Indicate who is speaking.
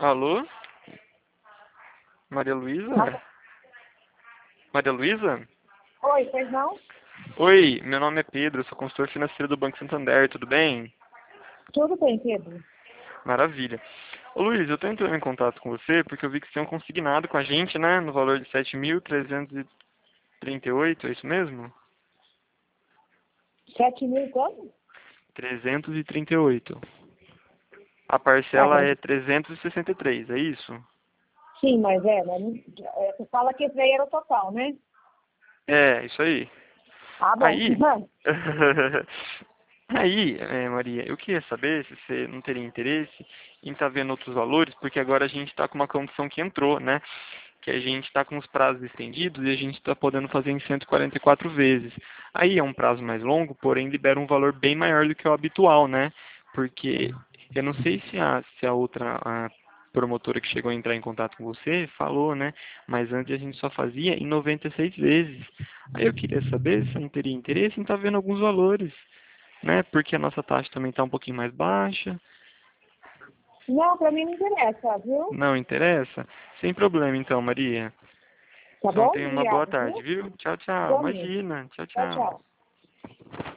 Speaker 1: Alô? Maria Luísa?
Speaker 2: Alô?
Speaker 1: Maria Luísa?
Speaker 2: Oi, pois não?
Speaker 1: Oi, meu nome é Pedro, sou consultor financeiro do Banco Santander, tudo bem?
Speaker 2: Tudo bem, Pedro.
Speaker 1: Maravilha. Ô Luiz, eu tô entrando em contato com você porque eu vi que você tem um consignado com a gente, né? No valor de 7.338, é isso mesmo?
Speaker 2: 7.000 quanto?
Speaker 1: 338. A
Speaker 2: Ah,
Speaker 1: parcela
Speaker 2: mas,
Speaker 1: é 363, é isso?
Speaker 2: sim, você fala que esse aí era o total, né?
Speaker 1: É, isso aí.
Speaker 2: Ah, bom.
Speaker 1: Aí, Maria, eu queria saber se você não teria interesse em estar vendo outros valores, porque agora a gente está com uma condição que entrou, né? Que a gente está com os prazos estendidos e a gente está podendo fazer em 144 vezes. Aí é um prazo mais longo, porém libera um valor bem maior do que o habitual, né? Porque eu não sei se a outra a promotora que chegou a entrar em contato com você falou, né? Mas antes a gente só fazia em 96 vezes. Aí eu queria saber se você não teria interesse em estar vendo alguns valores, né? Porque a nossa taxa também está um pouquinho mais baixa.
Speaker 2: Não, pra mim não interessa, viu?
Speaker 1: Não interessa? Sem problema então, Maria.
Speaker 2: Tá
Speaker 1: Então
Speaker 2: bom?
Speaker 1: tenha uma boa
Speaker 2: Obrigada,
Speaker 1: tarde,
Speaker 2: viu?
Speaker 1: viu? Tchau, tchau.
Speaker 2: Igualmente.
Speaker 1: Imagina. Tchau,
Speaker 2: Tchau,
Speaker 1: tchau.
Speaker 2: tchau.